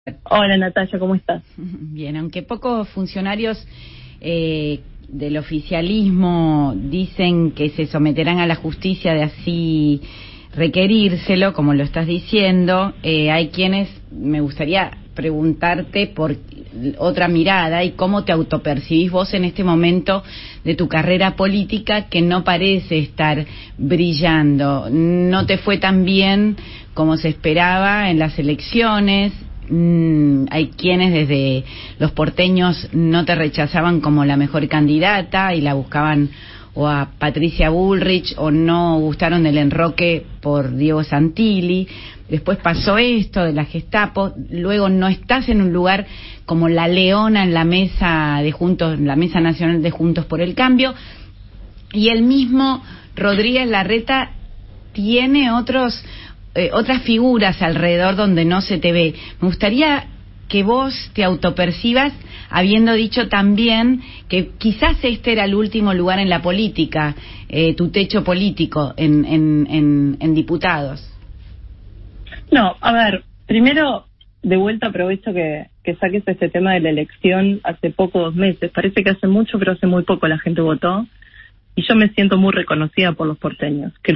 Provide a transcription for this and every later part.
Hola Natalia, ¿cómo estás? Bien, aunque pocos funcionarios del oficialismo dicen que se someterán a la justicia de así requerírselo, como lo estás diciendo, hay quienes, me gustaría preguntarte por otra mirada y cómo te autopercibís vos en este momento de tu carrera política, que no parece estar brillando. No te fue tan bien como se esperaba en las elecciones. Hay quienes desde los porteños no te rechazaban como la mejor candidata y la buscaban o a Patricia Bullrich, o no gustaron del enroque por Diego Santilli. Después pasó esto de la Gestapo, luego no estás en un lugar como la leona en la mesa de Juntos, la mesa nacional de Juntos por el Cambio, y el mismo Rodríguez Larreta tiene otras figuras alrededor donde no se te ve. Me gustaría que vos te autopercibas habiendo dicho también que quizás este era el último lugar en la política, tu techo político en diputados. No, a ver, primero, de vuelta aprovecho que saques este tema de la elección hace poco, 2 meses. Parece que hace mucho, pero hace muy poco la gente votó. Y yo me siento muy reconocida por los porteños. Que el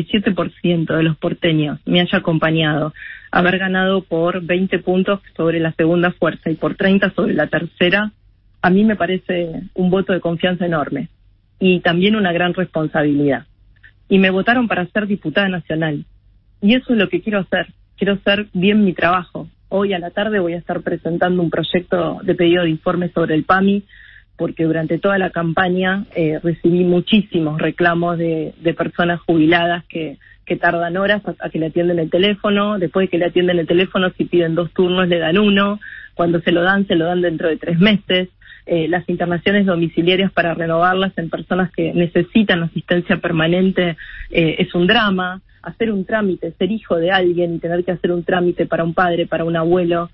47% de los porteños me haya acompañado, haber ganado por 20 puntos sobre la segunda fuerza y por 30 sobre la tercera, a mí me parece un voto de confianza enorme. Y también una gran responsabilidad. Y me votaron para ser diputada nacional. Y eso es lo que quiero hacer. Quiero hacer bien mi trabajo. Hoy a la tarde voy a estar presentando un proyecto de pedido de informe sobre el PAMI, porque durante toda la campaña recibí muchísimos reclamos de personas jubiladas que tardan horas a que le atienden el teléfono. Después de que le atienden el teléfono, si piden 2 turnos, le dan 1. Cuando se lo dan dentro de 3 meses. Las internaciones domiciliarias para renovarlas en personas que necesitan asistencia permanente es un drama. Hacer un trámite, ser hijo de alguien y tener que hacer un trámite para un padre, para un abuelo,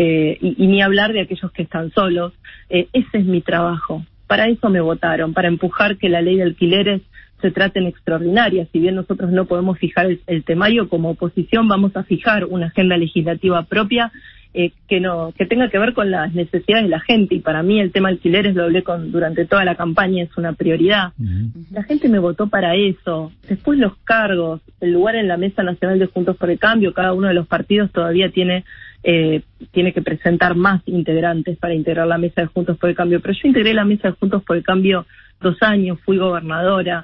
y ni hablar de aquellos que están solos. Ese es mi trabajo. Para eso me votaron, para empujar que la ley de alquileres se trate en extraordinaria. Si bien nosotros no podemos fijar el temario, como oposición vamos a fijar una agenda legislativa propia que tenga que ver con las necesidades de la gente. Y para mí el tema alquileres, lo hablé durante toda la campaña, es una prioridad. La gente me votó para eso. Después los cargos, el lugar en la Mesa Nacional de Juntos por el Cambio, cada uno de los partidos todavía tiene que presentar más integrantes para integrar la Mesa de Juntos por el Cambio. Pero yo integré la Mesa de Juntos por el Cambio 2 años, fui gobernadora.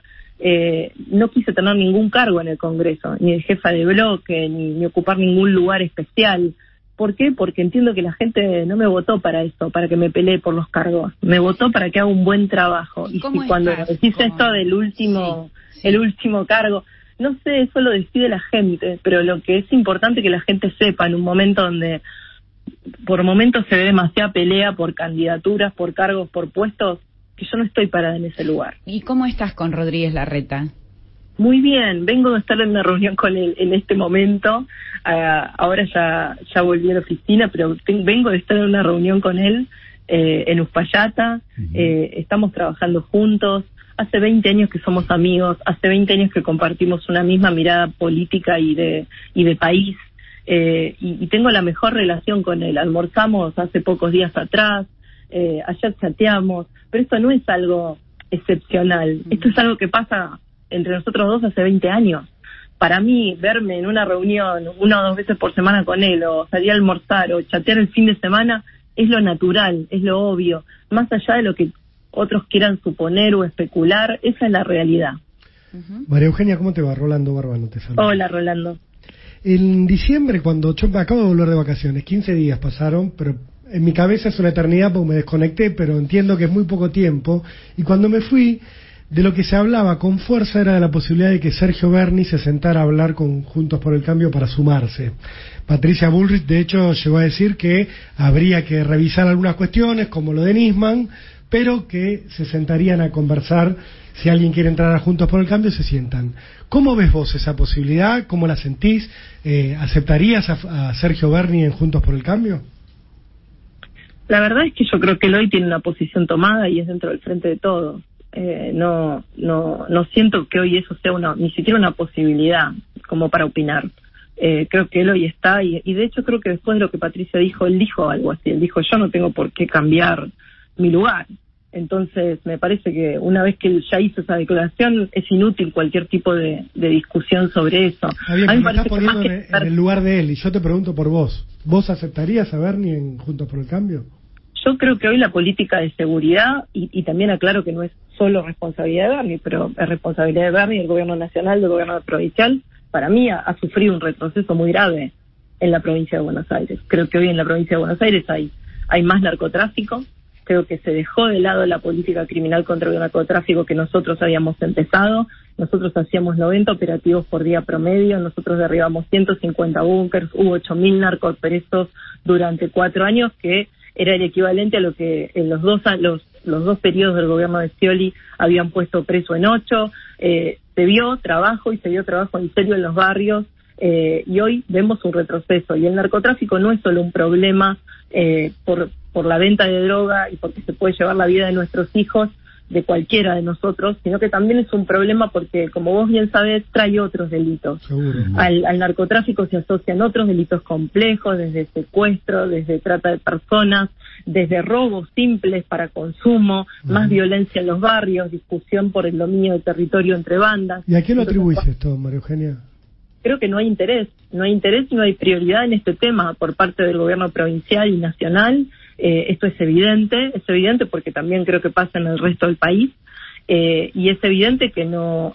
No quise tener ningún cargo en el Congreso, ni de jefa de bloque, ni ocupar ningún lugar especial. ¿Por qué? Porque entiendo que la gente no me votó para eso, para que me pelee por los cargos. Me votó para que haga un buen trabajo. Y si cuando decís esto del último, el último cargo, no sé, eso lo decide la gente, pero lo que es importante es que la gente sepa en un momento donde por momentos se ve demasiada pelea por candidaturas, por cargos, por puestos, que yo no estoy parada en ese lugar. ¿Y cómo estás con Rodríguez Larreta? Muy bien, vengo de estar en una reunión con él en este momento. Ahora ya volví a la oficina, pero vengo de estar en una reunión con él en Uspallata. Estamos trabajando juntos. Hace 20 años que somos amigos, hace 20 años que compartimos una misma mirada política y de país. Y tengo la mejor relación con él. Almorzamos hace pocos días atrás, ayer chateamos, pero esto no es algo excepcional. Esto es algo que pasa entre nosotros dos hace 20 años. Para mí, verme en una reunión 1 o 2 veces por semana con él, o salir a almorzar, o chatear el fin de semana, es lo natural, es lo obvio. Más allá de lo que otros quieran suponer o especular, esa es la realidad. María Eugenia, ¿cómo te va? Rolando Bárbaro te saluda. Hola, Rolando. En diciembre, cuando yo acabo de volver de vacaciones, 15 días pasaron, pero en mi cabeza es una eternidad porque me desconecté, pero entiendo que es muy poco tiempo, y cuando me fui, de lo que se hablaba con fuerza era de la posibilidad de que Sergio Berni se sentara a hablar con Juntos por el Cambio para sumarse. Patricia Bullrich, de hecho, llegó a decir que habría que revisar algunas cuestiones, como lo de Nisman, pero que se sentarían a conversar. Si alguien quiere entrar a Juntos por el Cambio, se sientan. ¿Cómo ves vos esa posibilidad? ¿Cómo la sentís? ¿Aceptarías a Sergio Berni en Juntos por el Cambio? La verdad es que yo creo que él hoy tiene una posición tomada y es dentro del frente de todos. No siento que hoy eso sea ni siquiera una posibilidad como para opinar. Creo que él hoy está, y de hecho creo que después de lo que Patricia dijo, él dijo algo así, él dijo, yo no tengo por qué cambiar mi lugar. Entonces me parece que una vez que él ya hizo esa declaración, es inútil cualquier tipo de discusión sobre eso. Bien, a mí me estás poniendo en el lugar de él, y yo te pregunto por vos. ¿Vos aceptarías a Bernie en Juntos por el Cambio? Yo creo que hoy la política de seguridad, y también aclaro que no es solo responsabilidad de Bernie, pero es responsabilidad de Bernie, del gobierno nacional, del gobierno provincial, para mí ha sufrido un retroceso muy grave en la provincia de Buenos Aires. Creo que hoy en la provincia de Buenos Aires hay más narcotráfico. Creo que se dejó de lado la política criminal contra el narcotráfico que nosotros habíamos empezado. Nosotros hacíamos 90 operativos por día promedio, nosotros derribamos 150 búnkers, hubo 8.000 narcopresos durante 4 años, que era el equivalente a lo que en los dos periodos del gobierno de Scioli habían puesto preso en 8. Se vio trabajo, y se vio trabajo en serio en los barrios, y hoy vemos un retroceso. Y el narcotráfico no es solo un problema por la venta de droga y porque se puede llevar la vida de nuestros hijos, de cualquiera de nosotros, sino que también es un problema porque, como vos bien sabés, trae otros delitos. Al narcotráfico se asocian otros delitos complejos, desde secuestro, desde trata de personas, desde robos simples para consumo, más violencia en los barrios, discusión por el dominio del territorio entre bandas. ¿Y a qué lo atribuís esto, María Eugenia? Creo que no hay interés y no hay prioridad en este tema por parte del gobierno provincial y nacional. Esto es evidente porque también creo que pasa en el resto del país, y es evidente que no,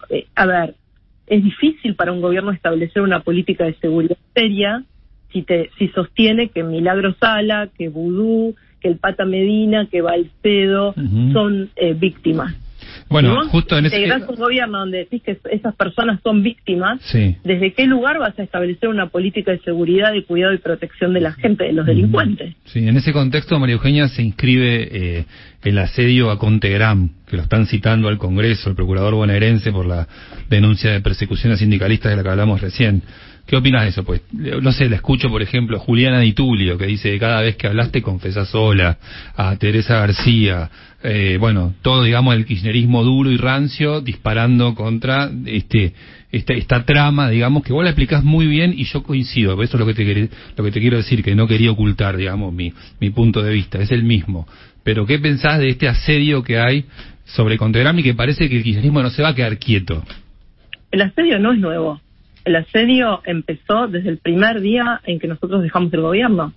es difícil para un gobierno establecer una política de seguridad seria si sostiene que Milagro Sala, que Vudú, que el Pata Medina, que Balcedo son víctimas. Bueno, justo en ese... un gobierno donde decís que esas personas son víctimas, sí. ¿Desde qué lugar vas a establecer una política de seguridad, de cuidado y protección de la gente, de los delincuentes? Sí, en ese contexto, María Eugenia, se inscribe el asedio a Contegram, que lo están citando al Congreso, el procurador bonaerense, por la denuncia de persecución a sindicalistas de la que hablamos recién. ¿Qué opinas de eso? Pues, no sé, le escucho, por ejemplo, a Juliana Di Tulio, que dice que cada vez que hablaste confesás sola, a Teresa García, todo, digamos, el kirchnerismo duro y rancio, disparando contra esta trama, digamos, que vos la explicás muy bien, y yo coincido. Eso es lo que te quiero decir, que no quería ocultar, digamos, mi punto de vista, es el mismo. Pero ¿qué pensás de este asedio que hay sobre Contegram y que parece que el kirchnerismo no se va a quedar quieto? El asedio no es nuevo. El asedio empezó desde el primer día en que nosotros dejamos el gobierno.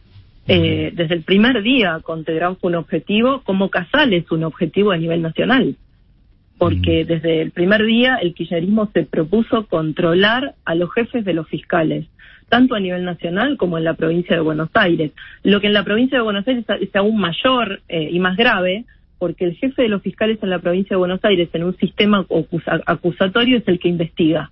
Desde el primer día Contegram fue un objetivo, como Casal es un objetivo a nivel nacional. Porque desde el primer día el kirchnerismo se propuso controlar a los jefes de los fiscales, tanto a nivel nacional como en la provincia de Buenos Aires. Lo que en la provincia de Buenos Aires es aún mayor y más grave, porque el jefe de los fiscales en la provincia de Buenos Aires, en un sistema acusatorio, es el que investiga.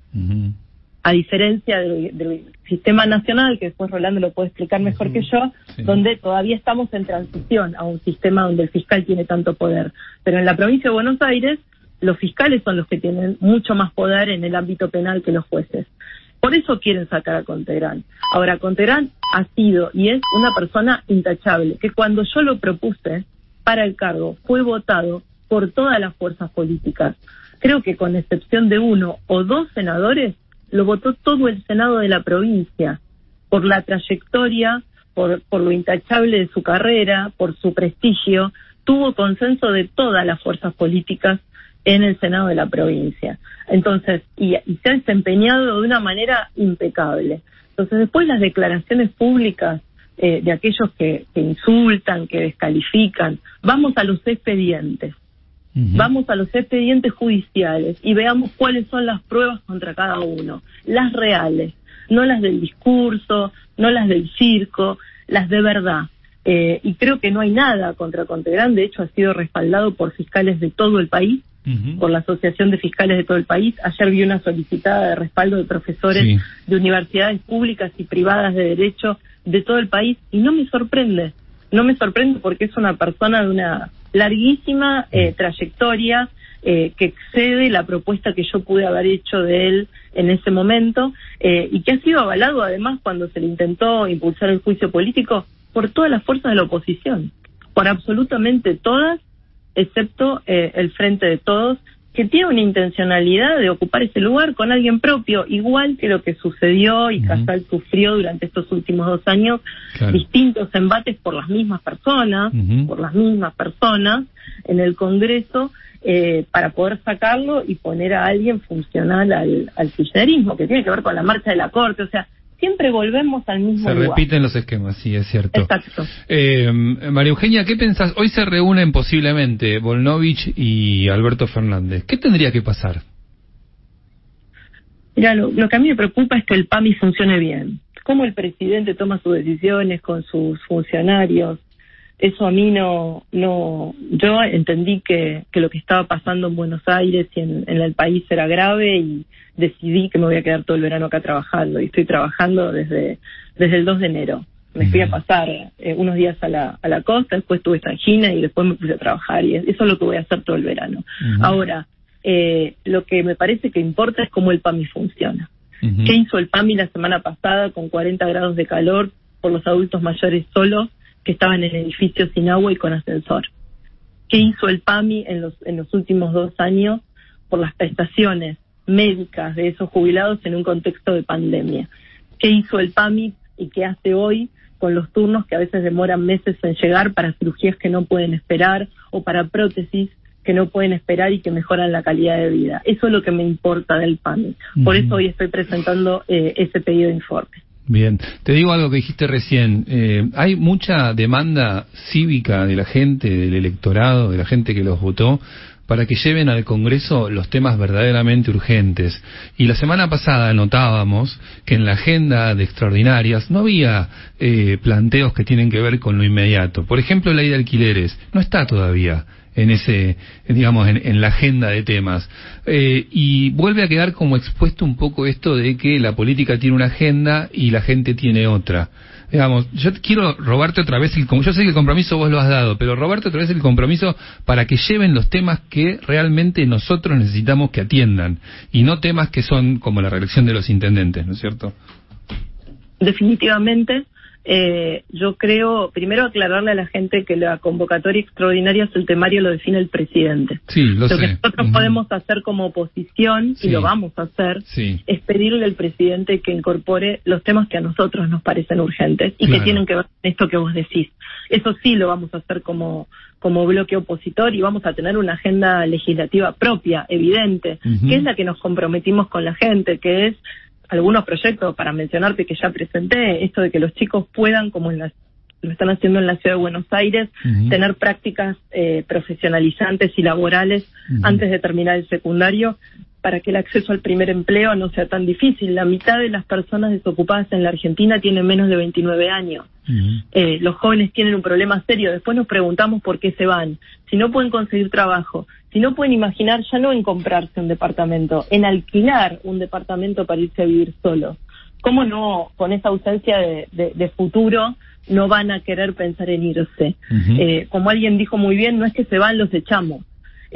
A diferencia del sistema nacional, que después Rolando lo puede explicar mejor que yo, donde todavía estamos en transición a un sistema donde el fiscal tiene tanto poder. Pero en la provincia de Buenos Aires, los fiscales son los que tienen mucho más poder en el ámbito penal que los jueces. Por eso quieren sacar a Contegram. Ahora, Contegram ha sido y es una persona intachable, que cuando yo lo propuse para el cargo fue votado por todas las fuerzas políticas. Creo que con excepción de 1 o 2 senadores, lo votó todo el Senado de la provincia, por la trayectoria, por lo intachable de su carrera, por su prestigio. Tuvo consenso de todas las fuerzas políticas en el Senado de la provincia. Entonces, y se ha desempeñado de una manera impecable. Entonces, después las declaraciones públicas de aquellos que insultan, que descalifican, vamos a los expedientes. Vamos a los expedientes judiciales y veamos cuáles son las pruebas contra cada uno, las reales, no las del discurso, no las del circo, las de verdad. Y creo que no hay nada contra Contegram, de hecho ha sido respaldado por fiscales de todo el país, por la Asociación de Fiscales de todo el país. Ayer vi una solicitada de respaldo de profesores de universidades públicas y privadas de derecho de todo el país, y no me sorprende porque es una persona de una larguísima trayectoria que excede la propuesta que yo pude haber hecho de él en ese momento, y que ha sido avalado además cuando se le intentó impulsar el juicio político por todas las fuerzas de la oposición, por absolutamente todas, excepto el Frente de Todos, que tiene una intencionalidad de ocupar ese lugar con alguien propio, igual que lo que sucedió y Casal sufrió durante estos últimos 2 años, distintos embates por las mismas personas, en el Congreso, para poder sacarlo y poner a alguien funcional al kirchnerismo, que tiene que ver con la marcha de la Corte. O sea, siempre volvemos al mismo lugar. Se repiten los esquemas, sí, es cierto. Exacto. María Eugenia, ¿qué pensás? Hoy se reúnen posiblemente Volnovich y Alberto Fernández. ¿Qué tendría que pasar? Mira, lo que a mí me preocupa es que el PAMI funcione bien. Cómo el presidente toma sus decisiones con sus funcionarios. Eso a mí no. Yo entendí que lo que estaba pasando en Buenos Aires y en el país era grave y decidí que me voy a quedar todo el verano acá trabajando. Y estoy trabajando desde el 2 de enero. Me fui a pasar unos días a la costa, después estuve en Gina y después me puse a trabajar. Y eso es lo que voy a hacer todo el verano. Ahora, lo que me parece que importa es cómo el PAMI funciona. ¿Qué hizo el PAMI la semana pasada con 40 grados de calor por los adultos mayores solos que estaban en edificios sin agua y con ascensor? ¿Qué hizo el PAMI en los últimos 2 años por las prestaciones médicas de esos jubilados en un contexto de pandemia? ¿Qué hizo el PAMI y qué hace hoy con los turnos que a veces demoran meses en llegar para cirugías que no pueden esperar o para prótesis que no pueden esperar y que mejoran la calidad de vida? Eso es lo que me importa del PAMI. Por eso hoy estoy presentando ese pedido de informe. Bien, te digo algo que dijiste recién. Hay mucha demanda cívica de la gente, del electorado, de la gente que los votó, para que lleven al Congreso los temas verdaderamente urgentes. Y la semana pasada notábamos que en la agenda de extraordinarias no había planteos que tienen que ver con lo inmediato. Por ejemplo, la ley de alquileres no está todavía en ese, digamos, en la agenda de temas. Y vuelve a quedar como expuesto un poco esto de que la política tiene una agenda y la gente tiene otra. Digamos, yo quiero robarte otra vez yo sé que el compromiso vos lo has dado, pero robarte otra vez el compromiso para que lleven los temas que realmente nosotros necesitamos que atiendan, y no temas que son como la reelección de los intendentes, ¿no es cierto? Definitivamente. Yo creo, primero aclararle a la gente que la convocatoria extraordinaria, el temario lo define el presidente. Sí, lo sé. Que nosotros podemos hacer como oposición, y lo vamos a hacer, es pedirle al presidente que incorpore los temas que a nosotros nos parecen urgentes y que tienen que ver con esto que vos decís. Eso sí lo vamos a hacer como bloque opositor, y vamos a tener una agenda legislativa propia, evidente, que es la que nos comprometimos con la gente, que es algunos proyectos, para mencionarte, que ya presenté, esto de que los chicos puedan, como lo están haciendo en la Ciudad de Buenos Aires, tener prácticas profesionalizantes y laborales antes de terminar el secundario, para que el acceso al primer empleo no sea tan difícil. La mitad de las personas desocupadas en la Argentina tienen menos de 29 años. Los jóvenes tienen un problema serio. Después nos preguntamos por qué se van. Si no pueden conseguir trabajo, si no pueden imaginar ya no en comprarse un departamento, en alquilar un departamento para irse a vivir solos. ¿Cómo no, con esa ausencia de futuro, no van a querer pensar en irse? Como alguien dijo muy bien, no es que se van, los echamos.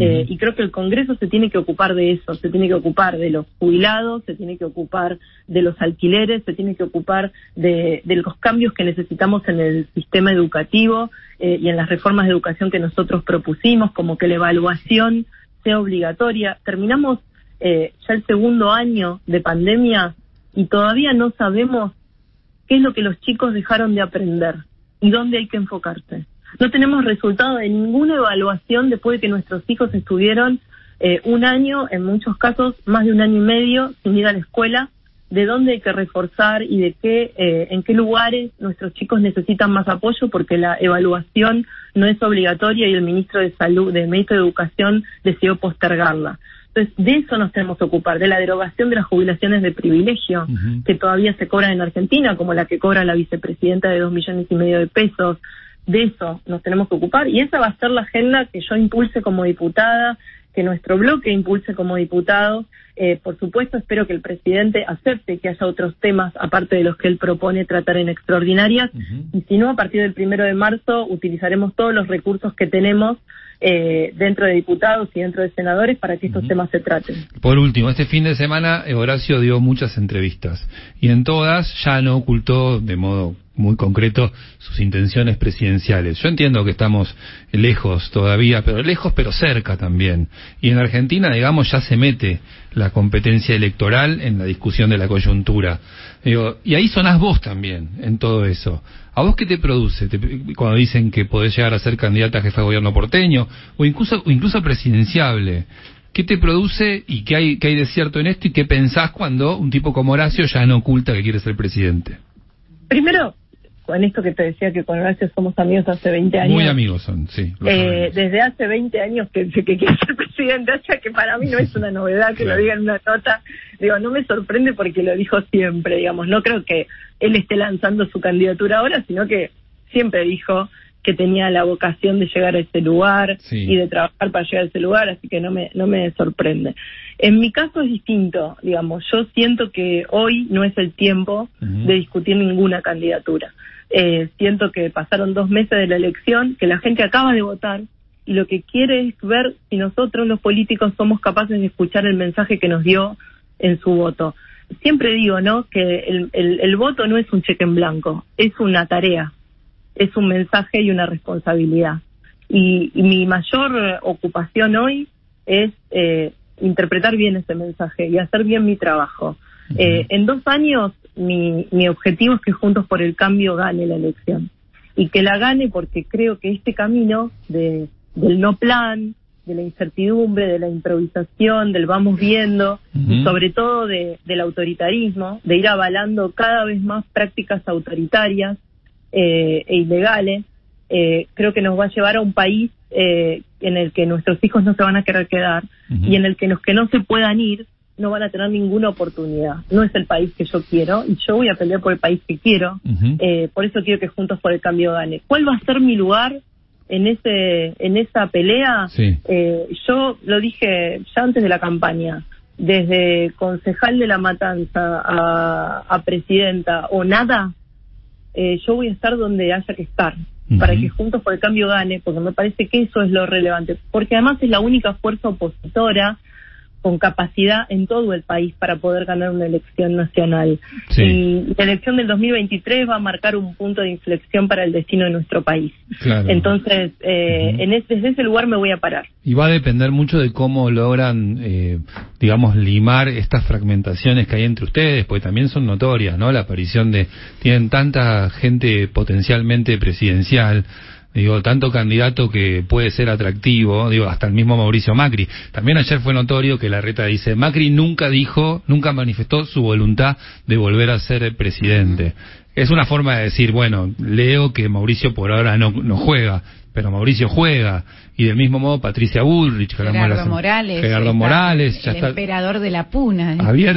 Y creo que el Congreso se tiene que ocupar de eso, se tiene que ocupar de los jubilados, se tiene que ocupar de los alquileres, se tiene que ocupar de los cambios que necesitamos en el sistema educativo y en las reformas de educación que nosotros propusimos, como que la evaluación sea obligatoria. Terminamos ya el 2º año de pandemia y todavía no sabemos qué es lo que los chicos dejaron de aprender y dónde hay que enfocarse. No tenemos resultado de ninguna evaluación después de que nuestros hijos estuvieron 1 año, en muchos casos más de 1 año y medio, sin ir a la escuela, de dónde hay que reforzar y de en qué lugares nuestros chicos necesitan más apoyo, porque la evaluación no es obligatoria y el ministro de Educación decidió postergarla. Entonces, de eso nos tenemos que ocupar, de la derogación de las jubilaciones de privilegio que todavía se cobran en Argentina, como la que cobra la vicepresidenta de 2,5 millones de pesos. De eso nos tenemos que ocupar, y esa va a ser la agenda que yo impulse como diputada, que nuestro bloque impulse como diputado. Por supuesto, espero que el presidente acepte que haya otros temas aparte de los que él propone tratar en extraordinarias, y si no, a partir del 1 de marzo utilizaremos todos los recursos que tenemos dentro de diputados y dentro de senadores para que estos temas se traten. Por último, este fin de semana Horacio dio muchas entrevistas y en todas ya no ocultó de modo muy concreto sus intenciones presidenciales. Yo entiendo que estamos lejos todavía, pero cerca también. Y en Argentina, digamos, ya se mete la competencia electoral en la discusión de la coyuntura. Y ahí sonás vos también en todo eso. ¿A vos qué te produce cuando dicen que podés llegar a ser candidata a jefa de gobierno porteño o incluso presidenciable? ¿Qué te produce y qué hay de cierto en esto y qué pensás cuando un tipo como Horacio ya no oculta que quiere ser presidente? Primero, con esto que te decía que con Horacio somos amigos hace 20 años. Muy amigos son, sí. Desde hace 20 años que quiere ser presidente, o sea que para mí no es una novedad que lo diga en una nota. Digo, no me sorprende porque lo dijo siempre, digamos. No creo que él esté lanzando su candidatura ahora, sino que siempre dijo que tenía la vocación de llegar a ese lugar y de trabajar para llegar a ese lugar, así que no me sorprende. En mi caso es distinto, digamos. Yo siento que hoy no es el tiempo de discutir ninguna candidatura. Siento que pasaron 2 meses de la elección, que la gente acaba de votar y lo que quiere es ver si nosotros los políticos somos capaces de escuchar el mensaje que nos dio en su voto. Siempre digo, ¿no?, que el voto no es un cheque en blanco, es una tarea, es un mensaje y una responsabilidad. Y mi mayor ocupación hoy es interpretar bien ese mensaje y hacer bien mi trabajo. En 2 años mi objetivo es que Juntos por el Cambio gane la elección y que la gane porque creo que este camino del no plan, de la incertidumbre, de la improvisación, del vamos viendo y sobre todo del autoritarismo, de ir avalando cada vez más prácticas autoritarias e ilegales, creo que nos va a llevar a un país en el que nuestros hijos no se van a querer quedar y en el que los que no se puedan ir no van a tener ninguna oportunidad. No es el país que yo quiero y yo voy a pelear por el país que quiero. Por eso quiero que Juntos por el Cambio gane. ¿Cuál va a ser mi lugar en esa pelea? Yo lo dije ya antes de la campaña. Desde concejal de La Matanza a presidenta o nada, yo voy a estar donde haya que estar para que Juntos por el Cambio gane, porque me parece que eso es lo relevante. Porque además es la única fuerza opositora con capacidad en todo el país para poder ganar una elección nacional. Y la elección del 2023 va a marcar un punto de inflexión para el destino de nuestro país. Entonces, desde ese lugar me voy a parar. Y va a depender mucho de cómo logran, digamos, limar estas fragmentaciones que hay entre ustedes, porque también son notorias, ¿no? La aparición tienen tanta gente potencialmente presidencial, digo, tanto candidato que puede ser atractivo, digo, hasta el mismo Mauricio Macri. También ayer fue notorio que Larreta dice, Macri nunca manifestó su voluntad de volver a ser presidente. Es una forma de decir, bueno, leo que Mauricio por ahora no juega, pero Mauricio juega. Y del mismo modo Patricia Bullrich, Gerardo Morales, ya está, emperador de la puna.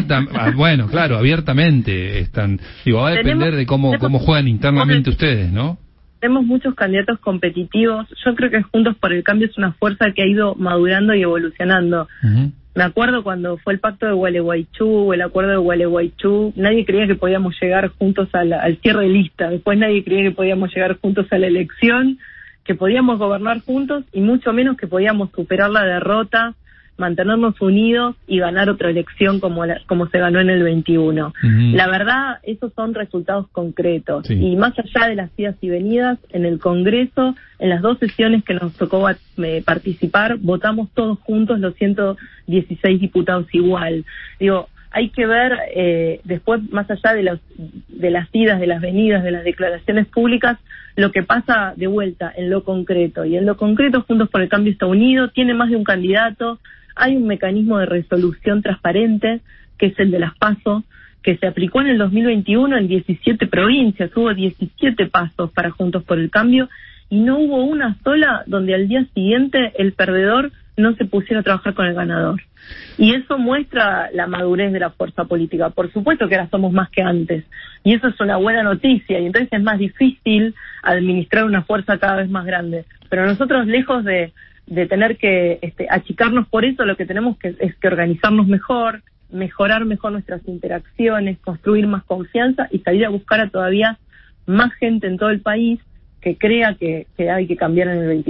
Abiertamente están. Digo, va a depender de cómo juegan internamente ustedes, ¿no? Tenemos muchos candidatos competitivos. Yo creo que Juntos por el Cambio es una fuerza que ha ido madurando y evolucionando. Me acuerdo cuando fue el pacto de Gualeguaychú, el acuerdo de Gualeguaychú, nadie creía que podíamos llegar juntos al cierre de lista. Después nadie creía que podíamos llegar juntos a la elección, que podíamos gobernar juntos y mucho menos que podíamos superar la derrota, mantenernos unidos y ganar otra elección como se ganó en el 21. La verdad, esos son resultados concretos. Y más allá de las idas y venidas, en el Congreso, en las 2 sesiones que nos tocó participar, votamos todos juntos los 116 diputados igual. Digo, hay que ver después, más allá de las idas, de las venidas, de las declaraciones públicas, lo que pasa de vuelta en lo concreto. Y en lo concreto, Juntos por el Cambio está unido, tiene más de un candidato. Hay un mecanismo de resolución transparente, que es el de las PASO, que se aplicó en el 2021 en 17 provincias. Hubo 17 pasos para Juntos por el Cambio y no hubo una sola donde al día siguiente el perdedor no se pusiera a trabajar con el ganador. Y eso muestra la madurez de la fuerza política. Por supuesto que ahora somos más que antes. Y eso es una buena noticia. Y entonces es más difícil administrar una fuerza cada vez más grande. Pero nosotros, lejos de tener que achicarnos por eso, lo que tenemos es que organizarnos mejor, mejorar mejor nuestras interacciones, construir más confianza y salir a buscar a todavía más gente en todo el país que crea que hay que cambiar en el 23.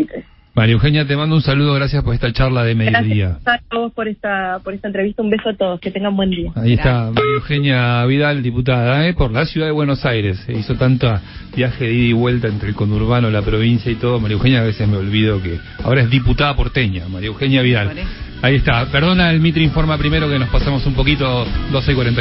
María Eugenia, te mando un saludo, gracias por esta charla de mediodía. Gracias a vos por esta entrevista, un beso a todos, que tengan buen día. Ahí está María Eugenia Vidal, diputada, por la ciudad de Buenos Aires. Hizo tanto viaje de ida y vuelta entre el conurbano, la provincia y todo. María Eugenia, a veces me olvido que ahora es diputada porteña, María Eugenia Vidal. Ahí está, perdona el Mitre Informa primero que nos pasamos un poquito, 12:40.